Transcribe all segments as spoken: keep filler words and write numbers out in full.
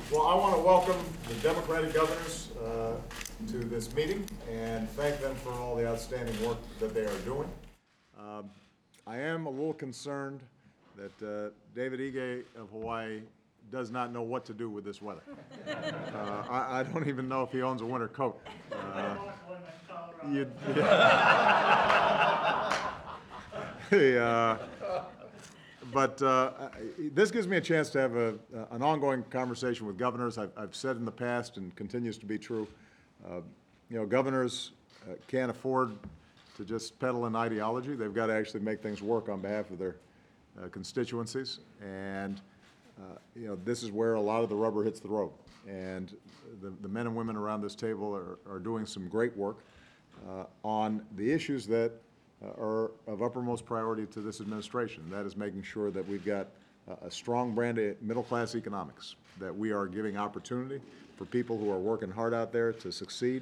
Well, I want to welcome the Democratic governors uh, to this meeting and thank them for all the outstanding work that they are doing. Um, I am a little concerned that uh, David Ige of Hawaii does not know what to do with this weather. Uh, I, I don't even know if he owns a winter coat. Uh, you, yeah. uh, But uh, this gives me a chance to have a, an ongoing conversation with governors. I've, I've said in the past, and continues to be true, uh, you know, governors uh, can't afford to just peddle an ideology. They've got to actually make things work on behalf of their uh, constituencies. And, uh, you know, this is where a lot of the rubber hits the road. And the, the men and women around this table are, are doing some great work uh, on the issues that Uh, are of uppermost priority to this administration. That is making sure that we've got uh, a strong brand of middle-class economics, that we are giving opportunity for people who are working hard out there to succeed,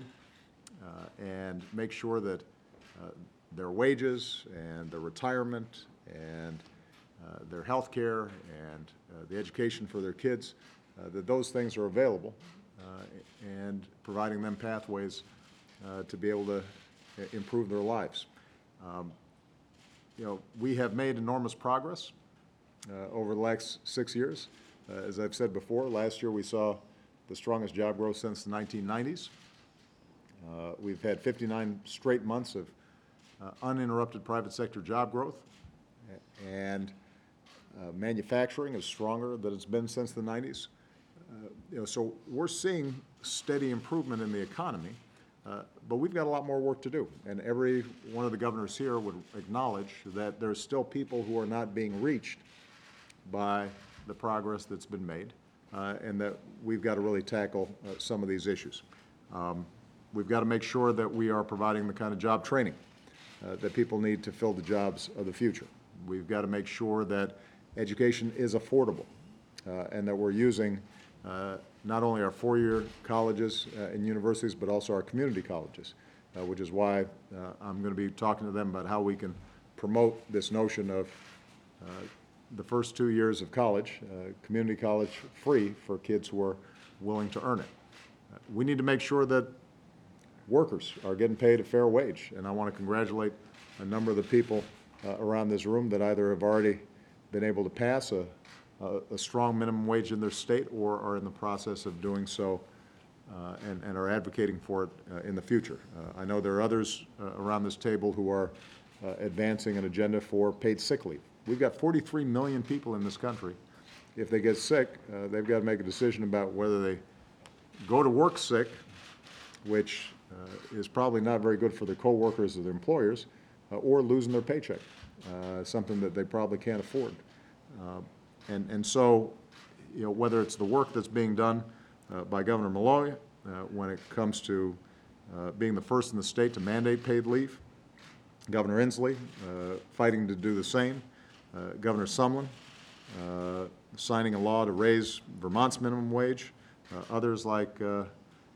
uh, and make sure that uh, their wages and their retirement and uh, their health care and uh, the education for their kids, uh, that those things are available, uh, and providing them pathways uh, to be able to improve their lives. Um, you know, we have made enormous progress uh, over the last six years. Uh, as I've said before, last year we saw the strongest job growth since the nineteen nineties. Uh, we've had fifty-nine straight months of uh, uninterrupted private sector job growth, and uh, manufacturing is stronger than it's been since the nineties. Uh, you know, so we're seeing steady improvement in the economy. Uh, but we've got a lot more work to do, and every one of the governors here would acknowledge that there's still people who are not being reached by the progress that's been made, uh, and that we've got to really tackle uh, some of these issues. Um, we've got to make sure that we are providing the kind of job training uh, that people need to fill the jobs of the future. We've got to make sure that education is affordable, uh, and that we're using Uh, not only our four-year colleges uh, and universities, but also our community colleges, uh, which is why uh, I'm going to be talking to them about how we can promote this notion of uh, the first two years of college, uh, community college free for kids who are willing to earn it. Uh, we need to make sure that workers are getting paid a fair wage, and I want to congratulate a number of the people uh, around this room that either have already been able to pass a Uh, a strong minimum wage in their state or are in the process of doing so uh, and, and are advocating for it uh, in the future. Uh, I know there are others uh, around this table who are uh, advancing an agenda for paid sick leave. We've got forty-three million people in this country. If they get sick, uh, they've got to make a decision about whether they go to work sick, which uh, is probably not very good for their coworkers or their employers, uh, or losing their paycheck, uh, something that they probably can't afford. Uh, And, and so, you know, whether it's the work that's being done uh, by Governor Malloy uh, when it comes to uh, being the first in the state to mandate paid leave, Governor Inslee uh, fighting to do the same, uh, Governor Sumlin uh, signing a law to raise Vermont's minimum wage, uh, others like uh, uh,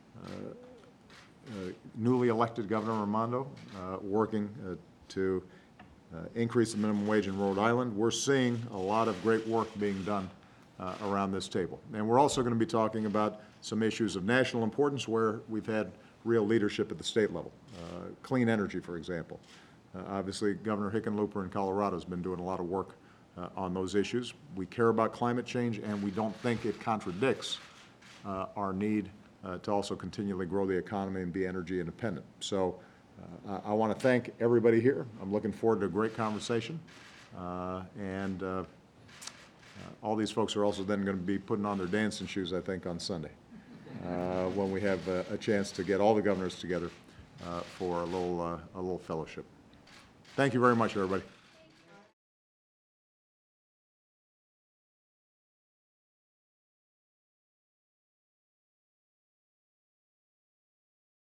uh, newly elected Governor Raimondo uh, working uh, to Uh, increase the minimum wage in Rhode Island. We're seeing a lot of great work being done uh, around this table. And we're also going to be talking about some issues of national importance where we've had real leadership at the state level. Uh, clean energy, for example. Uh, obviously, Governor Hickenlooper in Colorado has been doing a lot of work uh, on those issues. We care about climate change, and we don't think it contradicts uh, our need uh, to also continually grow the economy and be energy independent. So Uh, I want to thank everybody here. I'm looking forward to a great conversation. Uh, and uh, uh, all these folks are also then going to be putting on their dancing shoes, I think, on Sunday, uh, when we have uh, a chance to get all the governors together uh, for a little, uh, a little fellowship. Thank you very much, everybody.